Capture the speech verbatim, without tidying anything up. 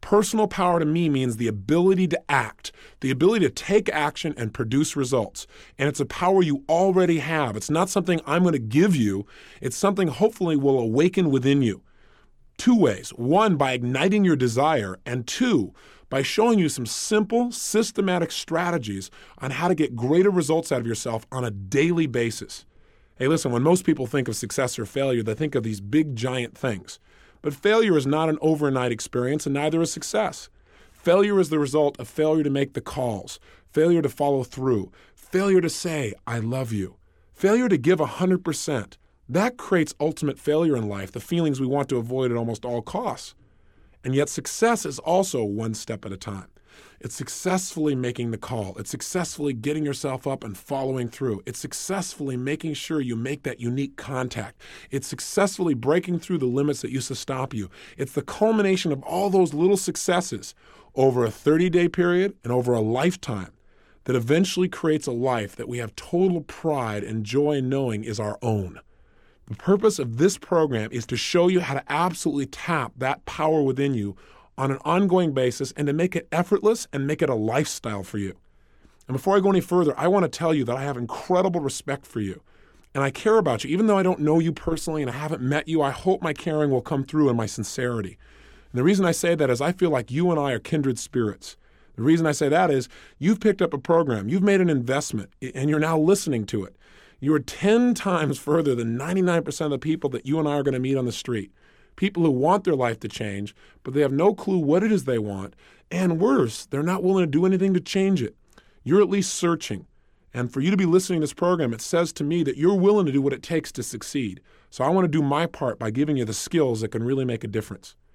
Personal power to me means the ability to act, the ability to take action and produce results. And it's a power you already have. It's not something I'm going to give you. It's something hopefully will awaken within you. Two ways. One, by igniting your desire, and two, by showing you some simple, systematic strategies on how to get greater results out of yourself on a daily basis. Hey, listen, when most people think of success or failure, they think of these big, giant things. But failure is not an overnight experience, and neither is success. Failure is the result of failure to make the calls, failure to follow through, failure to say, I love you, failure to give one hundred percent. That creates ultimate failure in life, the feelings we want to avoid at almost all costs. And yet success is also one step at a time. It's successfully making the call. It's successfully getting yourself up and following through. It's successfully making sure you make that unique contact. It's successfully breaking through the limits that used to stop you. It's the culmination of all those little successes over a thirty-day period and over a lifetime that eventually creates a life that we have total pride and joy in knowing is our own. The purpose of this program is to show you how to absolutely tap that power within you on an ongoing basis and to make it effortless and make it a lifestyle for you. And before I go any further, I want to tell you that I have incredible respect for you. And I care about you. Even though I don't know you personally and I haven't met you, I hope my caring will come through in my sincerity. And the reason I say that is I feel like you and I are kindred spirits. The reason I say that is you've picked up a program, you've made an investment, and you're now listening to it. You are ten times further than ninety-nine percent of the people that you and I are going to meet on the street. People who want their life to change, but they have no clue what it is they want. And worse, they're not willing to do anything to change it. You're at least searching. And for you to be listening to this program, it says to me that you're willing to do what it takes to succeed. So I want to do my part by giving you the skills that can really make a difference.